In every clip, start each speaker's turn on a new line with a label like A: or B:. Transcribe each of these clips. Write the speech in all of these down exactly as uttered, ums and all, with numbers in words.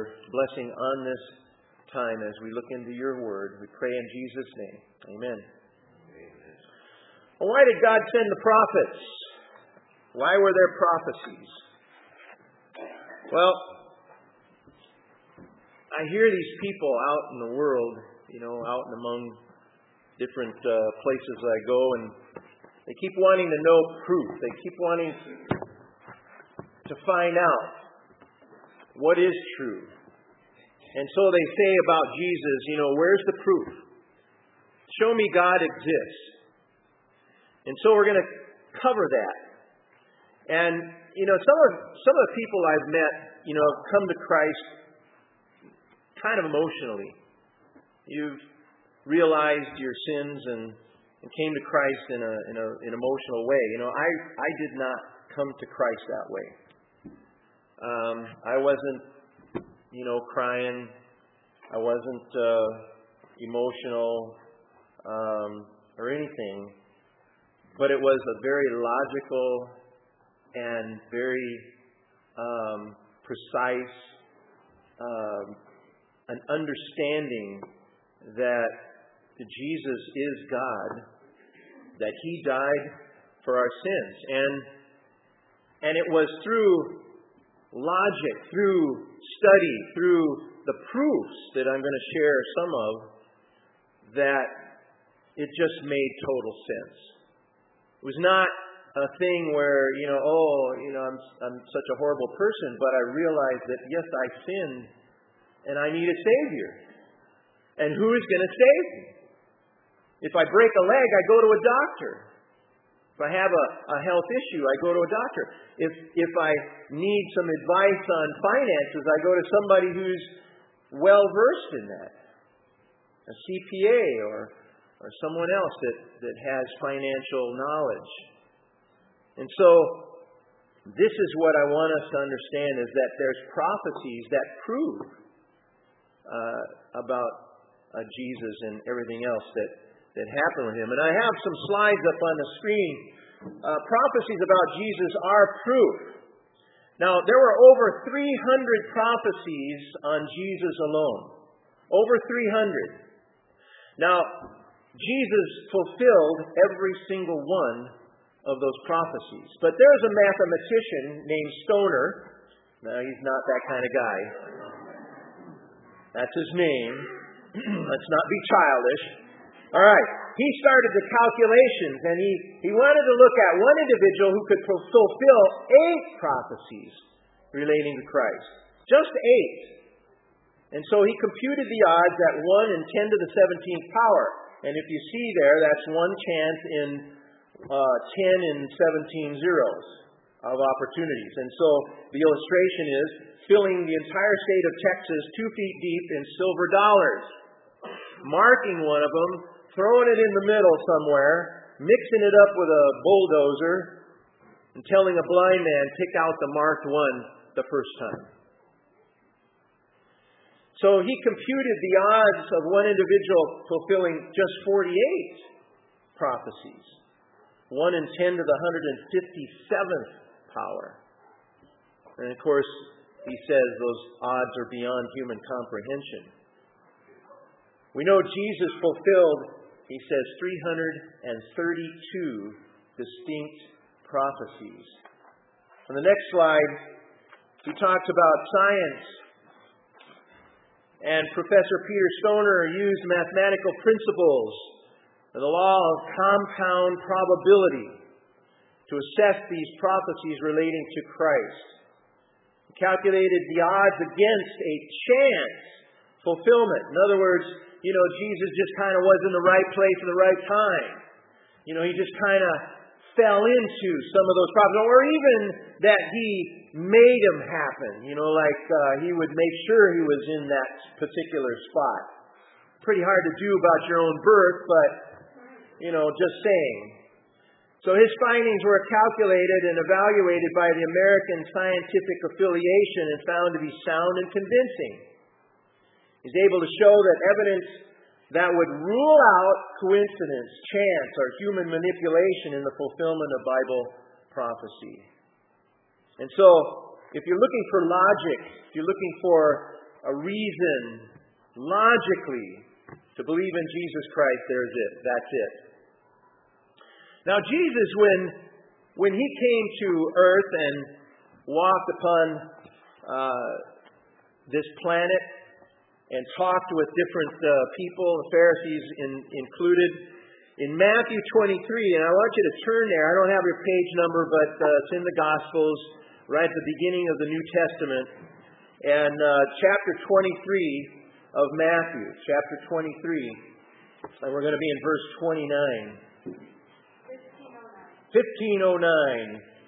A: blessing on this time as we look into your word. We pray in Jesus' name. Amen. Amen. Well, why did God send the prophets? Why were there prophecies? Well, I hear these people out in the world, you know, out and among different uh, places I go, and they keep wanting to know proof. They keep wanting to find out what is true. And so they say about Jesus, you know, where's the proof? Show me God exists. And so we're going to cover that. And, you know, some of some of the people I've met, you know, have come to Christ kind of emotionally. You've realized your sins and, and came to Christ in a in a an emotional way. You know, I I did not come to Christ that way. Um, I wasn't, you know, crying. I wasn't uh, emotional um, or anything. But it was a very logical and very um, precise um, an understanding that Jesus is God, that He died for our sins. And and it was through logic, through study, through the proofs that I'm going to share some of, that it just made total sense. It was not a thing where, you know, oh, you know, I'm I'm such a horrible person, but I realized that, yes, I sinned and I need a Savior. And who is going to save me? If I break a leg, I go to a doctor. If I have a, a health issue, I go to a doctor. If if I need some advice on finances, I go to somebody who's well versed in that. A C P A or or someone else that, that has financial knowledge. And so this is what I want us to understand, is that there's prophecies that prove uh, about uh, Jesus and everything else that, that happened with Him. And I have some slides up on the screen. Uh, prophecies about Jesus are proof. Now, there were over three hundred prophecies on Jesus alone. Over three hundred. Now, Jesus fulfilled every single one of those prophecies. But there's a mathematician named Stoner. No, he's not that kind of guy. That's his name. Let's not be childish. All right. He started the calculations, and he, he wanted to look at one individual who could fulfill eight prophecies relating to Christ. Just eight. And so he computed the odds at one in ten to the seventeenth power. And if you see there, that's one chance in uh, ten in seventeen zeros of opportunities. And so the illustration is filling the entire state of Texas two feet deep in silver dollars, marking one of them, throwing it in the middle somewhere, mixing it up with a bulldozer, and telling a blind man, pick out the marked one the first time. So he computed the odds of one individual fulfilling just forty-eight prophecies. one in ten to the one hundred fifty-seventh power. And of course, he says those odds are beyond human comprehension. We know Jesus fulfilled, he says, three hundred thirty-two distinct prophecies. On the next slide, he talks about science. And Professor Peter Stoner used mathematical principles and the law of compound probability to assess these prophecies relating to Christ. He calculated the odds against a chance fulfillment. In other words, you know, Jesus just kind of was in the right place at the right time. You know, he just kind of fell into some of those prophecies, or even that he made them happen. You know, like uh, he would make sure he was in that particular spot. Pretty hard to do about your own birth, but, you know, just saying. So his findings were calculated and evaluated by the American Scientific Affiliation and found to be sound and convincing. He's able to show that evidence that would rule out coincidence, chance, or human manipulation in the fulfillment of Bible prophecy. And so, if you're looking for logic, if you're looking for a reason, logically, to believe in Jesus Christ, there's it. That's it. Now, Jesus, when, when He came to earth and walked upon uh, this planet and talked with different uh, people, the Pharisees in, included, in Matthew twenty-three, and I want you to turn there. I don't have your page number, but uh, it's in the Gospels, right at the beginning of the New Testament. And uh, chapter twenty-three of Matthew, chapter twenty-three, and we're going to be in verse twenty-nine. fifteen oh nine.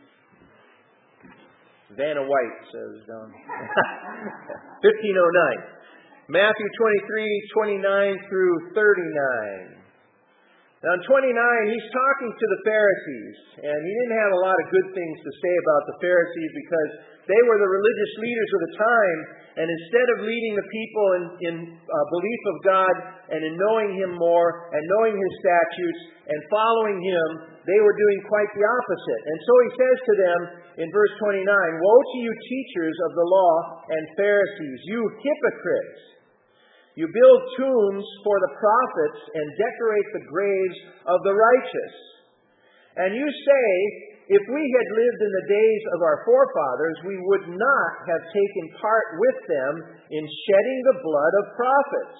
A: Vanna White says, um, fifteen oh nine. Matthew twenty-three, twenty-nine through thirty-nine. Now in twenty-nine, He's talking to the Pharisees, and He didn't have a lot of good things to say about the Pharisees because they were the religious leaders of the time, and instead of leading the people in, in uh, belief of God and in knowing Him more and knowing His statutes and following Him, they were doing quite the opposite. And so He says to them in verse twenty-nine, "Woe to you teachers of the law and Pharisees, you hypocrites! You build tombs for the prophets and decorate the graves of the righteous. And you say, if we had lived in the days of our forefathers, we would not have taken part with them in shedding the blood of prophets.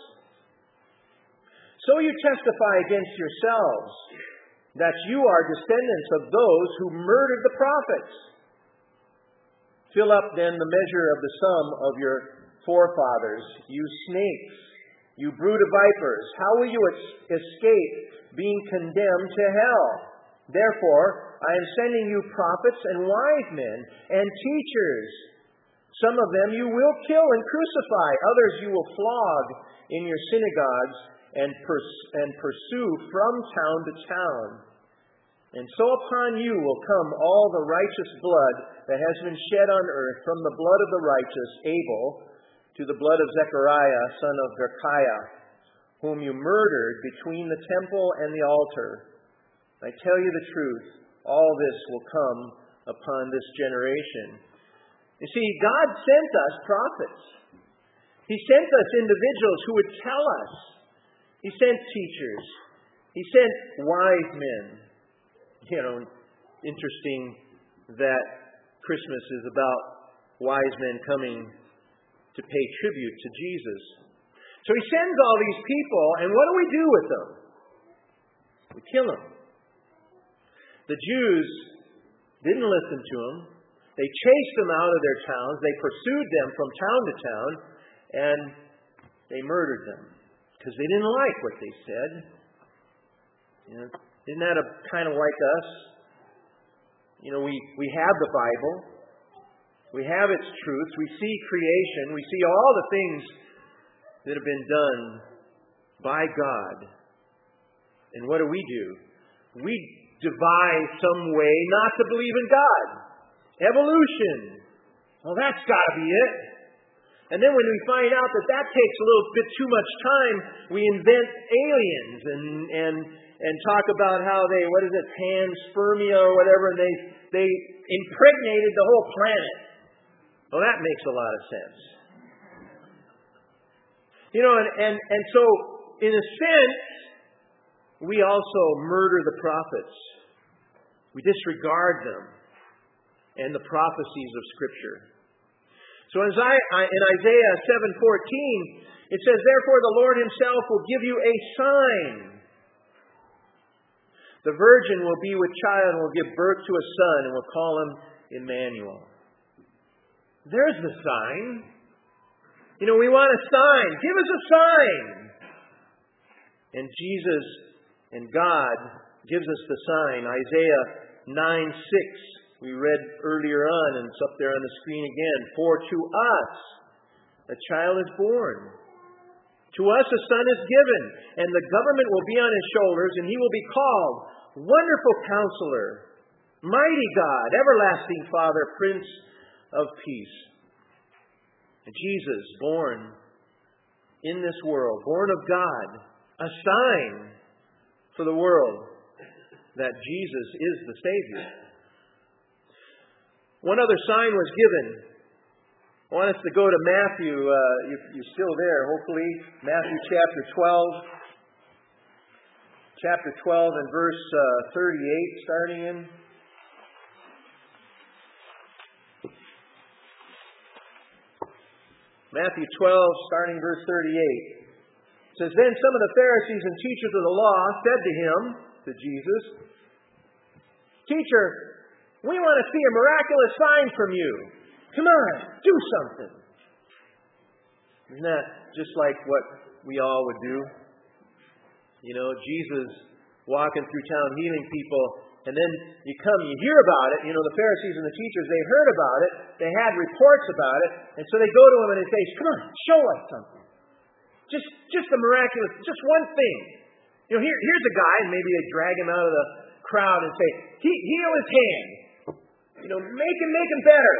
A: So you testify against yourselves that you are descendants of those who murdered the prophets. Fill up then the measure of the sum of your forefathers, you snakes, you brood of vipers. How will you escape being condemned to hell? Therefore, I am sending you prophets and wise men and teachers. Some of them you will kill and crucify. Others you will flog in your synagogues and, pers- and pursue from town to town. And so upon you will come all the righteous blood that has been shed on earth, from the blood of the righteous Abel to the blood of Zechariah, son of Berechiah, whom you murdered between the temple and the altar. I tell you the truth, all this will come upon this generation." You see, God sent us prophets. He sent us individuals who would tell us. He sent teachers. He sent wise men. You know, interesting that Christmas is about wise men coming to pay tribute to Jesus. So He sends all these people, and what do we do with them? We kill them. The Jews didn't listen to them. They chased them out of their towns. They pursued them from town to town, and they murdered them because they didn't like what they said. You know, isn't that a, kind of like us? You know, we, we have the Bible. We have its truths. We see creation. We see all the things that have been done by God. And what do we do? We devise some way not to believe in God. Evolution. Well, that's got to be it. And then when we find out that that takes a little bit too much time, we invent aliens and and and talk about how they, what is it, panspermia or whatever, and they they impregnated the whole planet. Well, that makes a lot of sense. You know, and, and, and so, in a sense, we also murder the prophets. We disregard them and the prophecies of Scripture. So in Isaiah seven fourteen, it says, "Therefore the Lord Himself will give you a sign. The virgin will be with child and will give birth to a son and will call him Emmanuel." There's the sign. You know, we want a sign. Give us a sign. And Jesus and God gives us the sign. Isaiah nine six. We read earlier on, and it's up there on the screen again. "For to us a child is born. To us a son is given, and the government will be on His shoulders, and He will be called Wonderful Counselor, Mighty God, Everlasting Father, Prince of Peace." And Jesus, born in this world, born of God, a sign for the world that Jesus is the Savior. One other sign was given I want us to go to Matthew. Uh, you, you're still there, hopefully. Matthew chapter twelve. Chapter twelve and verse uh, thirty-eight, starting in. Matthew twelve, starting verse thirty-eight. It says, Then some of the Pharisees and teachers of the law said to him, to Jesus, Teacher, we want to see a miraculous sign from you. Come on, do something. Isn't that just like what we all would do? You know, Jesus walking through town healing people, and then you come, you hear about it. You know, the Pharisees and the teachers, they heard about it. They had reports about it. And so they go to him and they say, Come on, show us something. Just just a miraculous, just one thing. You know, here, here's a guy, and maybe they drag him out of the crowd and say, he, heal his hand. You know, make him, make him better.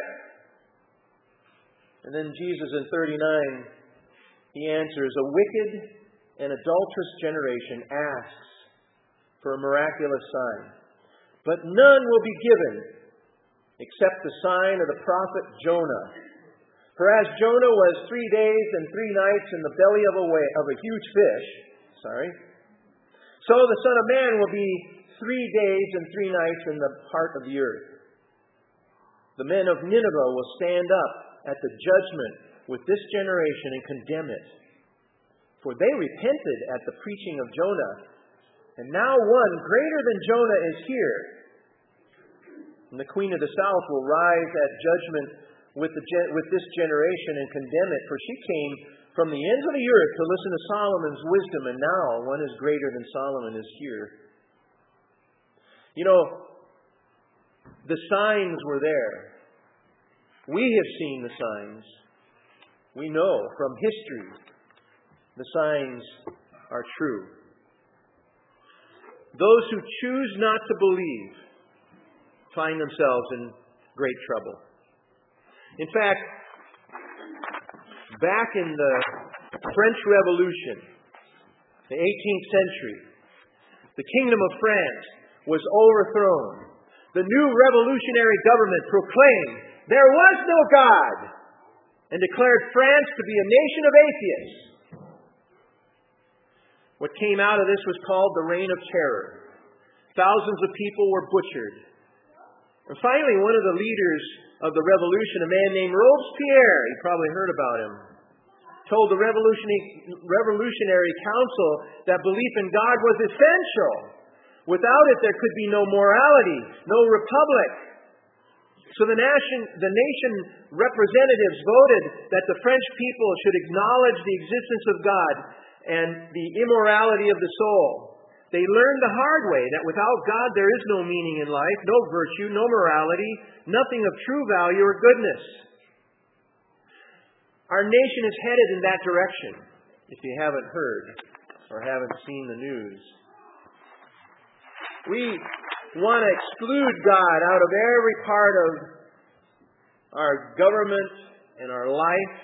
A: And then Jesus in thirty-nine, he answers, A wicked and adulterous generation asks for a miraculous sign, but none will be given except the sign of the prophet Jonah. For as Jonah was three days and three nights in the belly of a whale, of a huge fish, sorry, so the Son of Man will be three days and three nights in the heart of the earth. The men of Nineveh will stand up at the judgment with this generation and condemn it. For they repented at the preaching of Jonah, and now one greater than Jonah is here. And the queen of the south will rise at judgment with, the, with this generation and condemn it, for she came from the ends of the earth to listen to Solomon's wisdom, and now one is greater than Solomon is here. You know, the signs were there. We have seen the signs. We know from history the signs are true. Those who choose not to believe find themselves in great trouble. In fact, back in the French Revolution, the eighteenth century, the Kingdom of France was overthrown. The new revolutionary government proclaimed there was no God and declared France to be a nation of atheists. What came out of this was called the Reign of Terror. Thousands of people were butchered. And finally, one of the leaders of the revolution, a man named Robespierre, you probably heard about him, told the Revolutionary Council that belief in God was essential. Without it, there could be no morality, no republic. So the nation, the nation representatives voted that the French people should acknowledge the existence of God and the immorality of the soul. They learned the hard way that without God there is no meaning in life, no virtue, no morality, nothing of true value or goodness. Our nation is headed in that direction, if you haven't heard or haven't seen the news. We want to exclude God out of every part of our government and our life.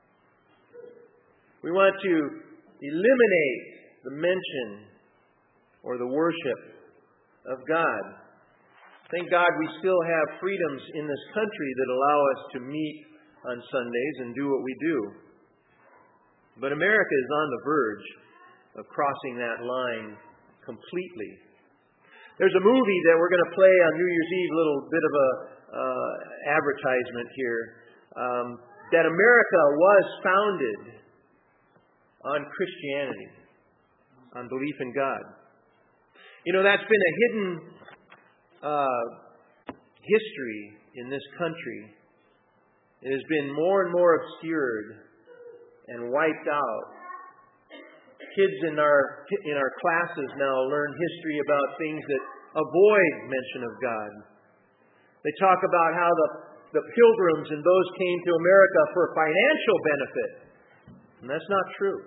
A: We want to eliminate the mention or the worship of God. Thank God we still have freedoms in this country that allow us to meet on Sundays and do what we do. But America is on the verge of crossing that line completely. There's a movie that we're going to play on New Year's Eve, a little bit of a uh, advertisement here, um, that America was founded on Christianity, on belief in God. You know, that's been a hidden uh, history in this country. It has been more and more obscured and wiped out. Kids in our in our classes now learn history about things that avoid mention of God. They talk about how the, the pilgrims and those came to America for financial benefit. And that's not true.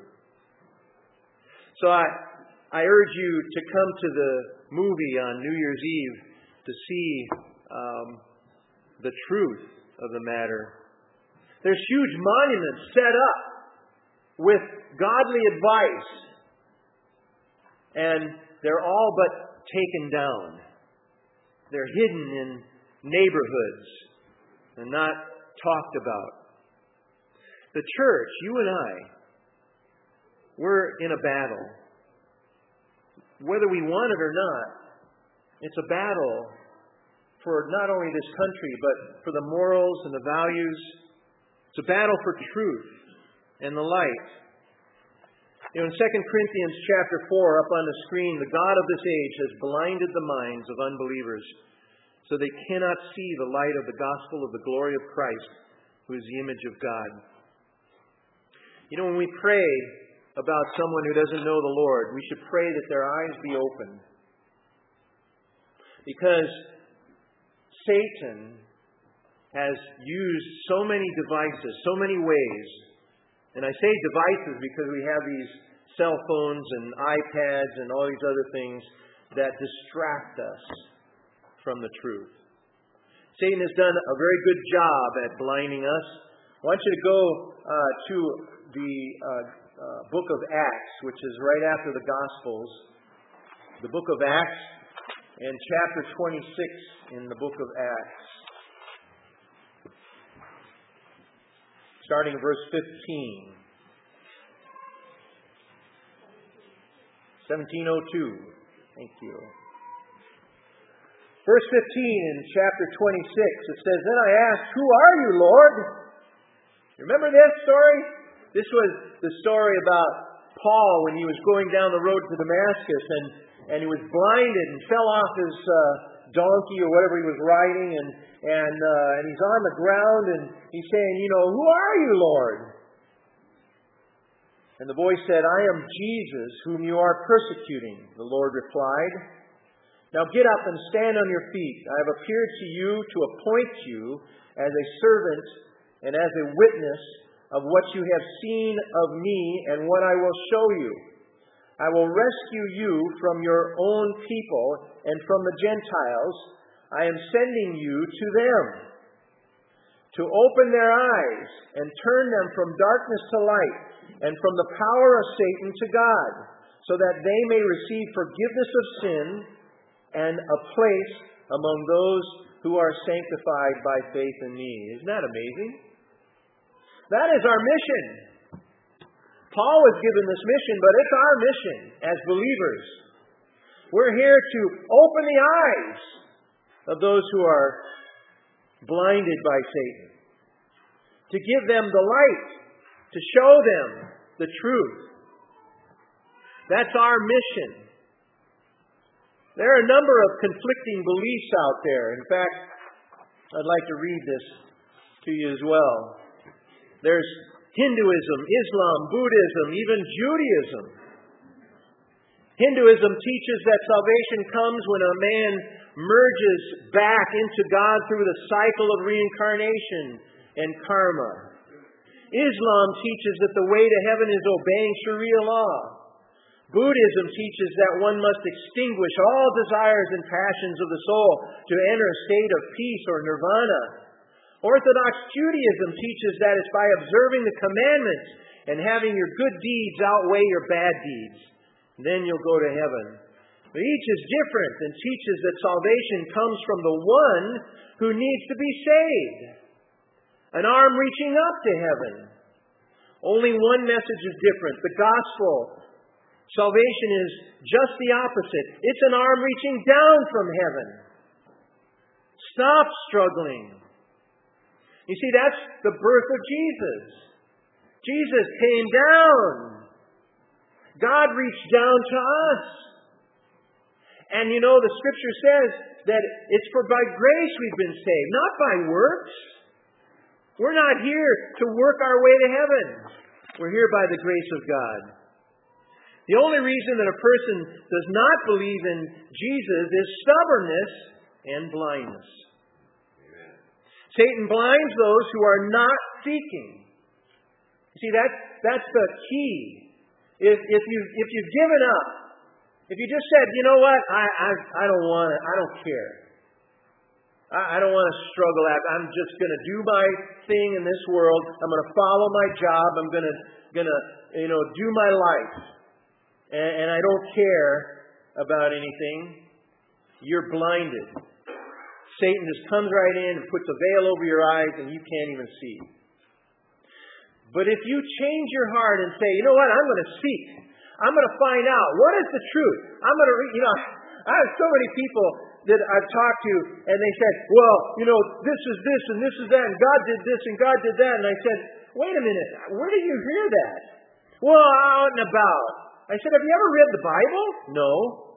A: So I I urge you to come to the movie on New Year's Eve to see um, the truth of the matter. There's huge monuments set up with godly advice, and they're all but taken down. They're hidden in neighborhoods and not talked about. The church, you and I, we're in a battle. Whether we want it or not, it's a battle for not only this country, but for the morals and the values. It's a battle for truth and the light. You know, in Second Corinthians chapter four, up on the screen, the God of this age has blinded the minds of unbelievers so they cannot see the light of the gospel of the glory of Christ, who is the image of God. You know, when we pray about someone who doesn't know the Lord, we should pray that their eyes be opened. Because Satan has used so many devices, so many ways. And I say devices because we have these cell phones and iPads and all these other things that distract us from the truth. Satan has done a very good job at blinding us. I want you to go uh, to the uh, uh, book of Acts, which is right after the Gospels. The book of Acts and chapter twenty-six in the book of Acts. Starting in verse fifteen. seventeen oh two. Thank you. Verse fifteen in chapter twenty-six, it says, "Then I asked, 'Who are you, Lord?'" Remember this story? This was the story about Paul when he was going down the road to Damascus, and, and he was blinded and fell off his uh, donkey or whatever he was riding, and and uh, and he's on the ground, and he's saying, you know, "Who are you, Lord?" And the voice said, "I am Jesus, whom you are persecuting." The Lord replied, "Now get up and stand on your feet. I have appeared to you to appoint you as a servant and as a witness of what you have seen of me and what I will show you. I will rescue you from your own people and from the Gentiles. I am sending you to them to open their eyes and turn them from darkness to light and from the power of Satan to God, so that they may receive forgiveness of sin and a place among those who are sanctified by faith in me." Isn't that amazing? That is our mission. Paul was given this mission, but it's our mission as believers. We're here to open the eyes of those who are blinded by Satan, to give them the light, to show them the truth. That's our mission. There are a number of conflicting beliefs out there. In fact, I'd like to read this to you as well. There's Hinduism, Islam, Buddhism, even Judaism. Hinduism teaches that salvation comes when a man merges back into God through the cycle of reincarnation and karma. Islam teaches that the way to heaven is obeying Sharia law. Buddhism teaches that one must extinguish all desires and passions of the soul to enter a state of peace or nirvana. Orthodox Judaism teaches that it's by observing the commandments and having your good deeds outweigh your bad deeds. Then you'll go to heaven. But each is different and teaches that salvation comes from the one who needs to be saved. An arm reaching up to heaven. Only one message is different. The gospel. Salvation is just the opposite. It's an arm reaching down from heaven. Stop struggling. You see, that's the birth of Jesus. Jesus came down. God reached down to us. And you know, the Scripture says that it's for by grace we've been saved, not by works. We're not here to work our way to heaven. We're here by the grace of God. The only reason that a person does not believe in Jesus is stubbornness and blindness. Amen. Satan blinds those who are not seeking. You see, that's, that's the key. If, if, you, if you've given up, if you just said, you know what, I, I, I don't want it, I don't care. I, I don't want to struggle. I'm just going to do my thing in this world. I'm going to follow my job. I'm going to, going to, you know, do my life. And, and I don't care about anything. You're blinded. Satan just comes right in and puts a veil over your eyes and you can't even see. But if you change your heart and say, you know what, I'm going to seek. I'm going to find out. What is the truth? I'm going to read, you know, I have so many people that I've talked to, and they said, well, you know, this is this and this is that, and God did this and God did that. And I said, wait a minute, where did you hear that? Well, out and about. I said, have you ever read the Bible? No.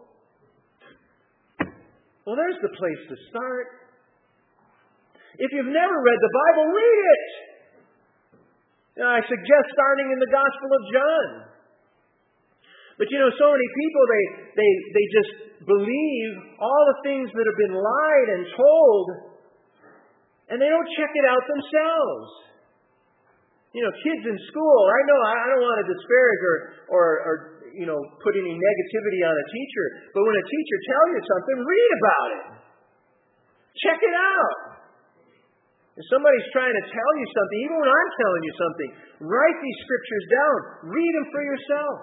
A: Well, there's the place to start. If you've never read the Bible, read it. Now, I suggest starting in the Gospel of John. But you know, so many people, they, they, they just believe all the things that have been lied and told, and they don't check it out themselves. You know, kids in school, I know I don't want to disparage or, or, or you know, put any negativity on a teacher, but when a teacher tells you something, read about it. Check it out. If somebody's trying to tell you something, even when I'm telling you something, write these scriptures down. Read them for yourself.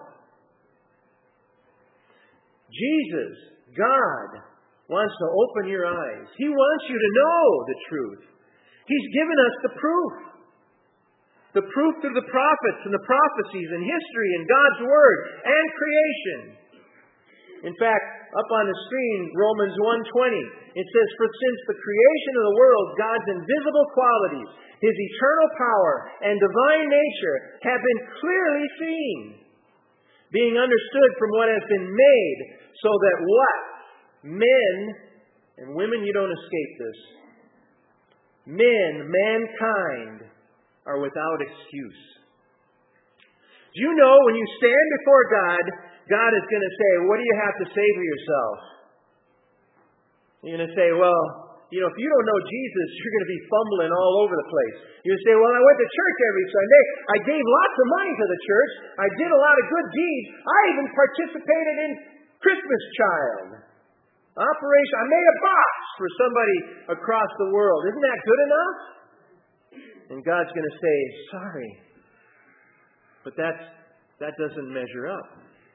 A: Jesus, God, wants to open your eyes. He wants you to know the truth. He's given us the proof. The proof through the prophets and the prophecies and history and God's Word and creation. In fact, up on the screen, Romans one twenty, it says, for since the creation of the world, God's invisible qualities, His eternal power and divine nature have been clearly seen, being understood from what has been made, so that what? Men, and women, you don't escape this. Men, mankind, are without excuse. Do you know when you stand before God, God is going to say, what do you have to say for yourself? You're going to say, well, you know, if you don't know Jesus, you're going to be fumbling all over the place. You're going to say, well, I went to church every Sunday. I gave lots of money to the church. I did a lot of good deeds. I even participated in Christmas Child. Operation. I made a box for somebody across the world. Isn't that good enough? And God's going to say, sorry, but that's, that doesn't measure up.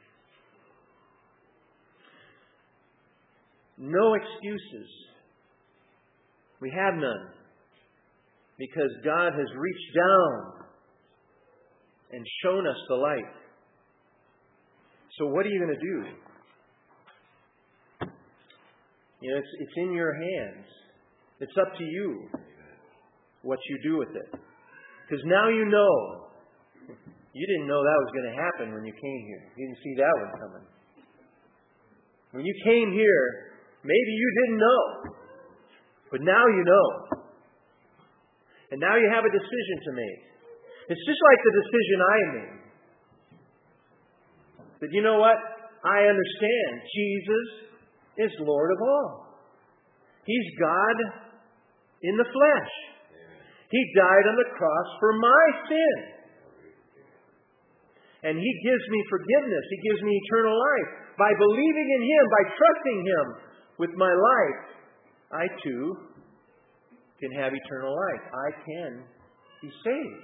A: No excuses. We have none. Because God has reached down and shown us the light. So what are you going to do? You know, it's, it's in your hands. It's up to you what you do with it. Because now you know. You didn't know that was going to happen when you came here. You didn't see that one coming. When you came here, maybe you didn't know. But now you know. And now you have a decision to make. It's just like the decision I made. That you know what? I understand Jesus is Lord of all. He's God in the flesh. He died on the cross for my sin. And He gives me forgiveness. He gives me eternal life. By believing in Him, by trusting Him with my life, I too can have eternal life. I can be saved.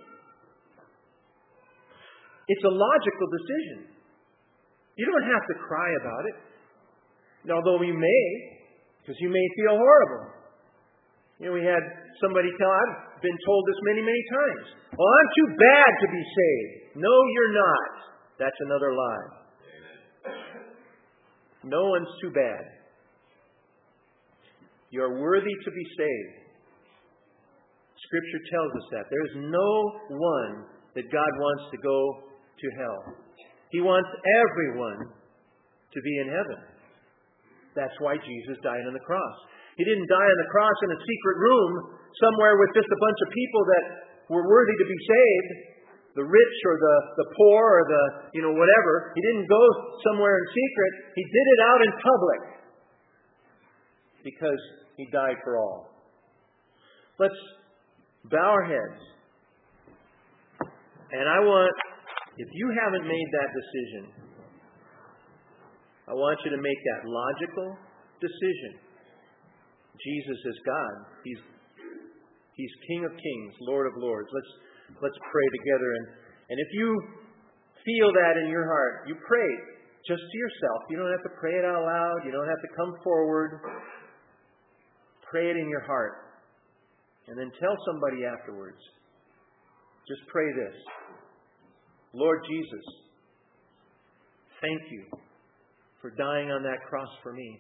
A: It's a logical decision. You don't have to cry about it. Although you may, because you may feel horrible. You know, we had somebody tell, I've been told this many, many times. Well, I'm too bad to be saved. No, you're not. That's another lie. No one's too bad. You're worthy to be saved. Scripture tells us that. There is no one that God wants to go to hell. He wants everyone to be in heaven. That's why Jesus died on the cross. He didn't die on the cross in a secret room somewhere with just a bunch of people that were worthy to be saved, the rich or the, the poor or the, you know, whatever. He didn't go somewhere in secret. He did it out in public because He died for all. Let's bow our heads. And I want, if you haven't made that decision, I want you to make that logical decision. Jesus is God. He's He's King of Kings, Lord of Lords. Let's let's pray together. And, and if you feel that in your heart, you pray just to yourself. You don't have to pray it out loud. You don't have to come forward. Pray it in your heart. And then tell somebody afterwards. Just pray this. Lord Jesus, thank you for dying on that cross for me.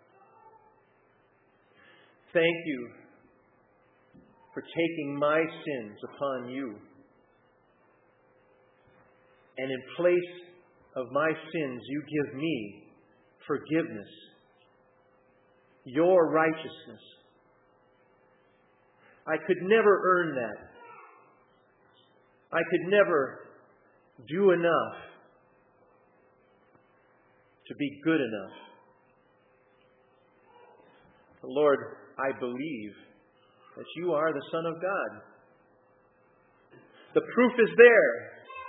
A: Thank you for taking my sins upon you. And in place of my sins, you give me forgiveness, your righteousness. I could never earn that. I could never do enough to be good enough. But Lord, I believe that you are the Son of God. The proof is there.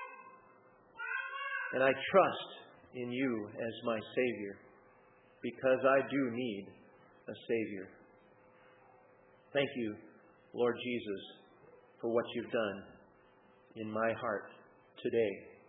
A: And I trust in you as my Savior, because I do need a Savior. Thank you, Lord Jesus, for what you've done in my heart today.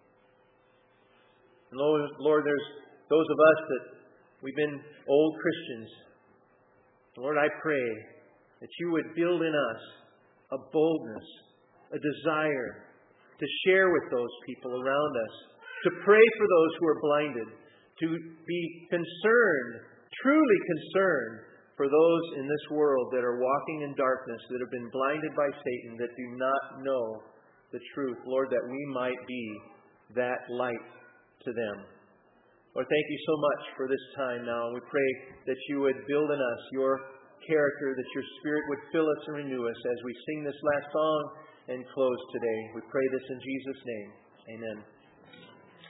A: And Lord, Lord, there's those of us that we've been old Christians. Lord, I pray that you would build in us a boldness, a desire to share with those people around us, to pray for those who are blinded, to be concerned, truly concerned for those in this world that are walking in darkness, that have been blinded by Satan, that do not know the truth. Lord, that we might be that light to them. Lord, thank you so much for this time now. We pray that you would build in us your character, that your Spirit would fill us and renew us as we sing this last song and close today. We pray this in Jesus' name. Amen.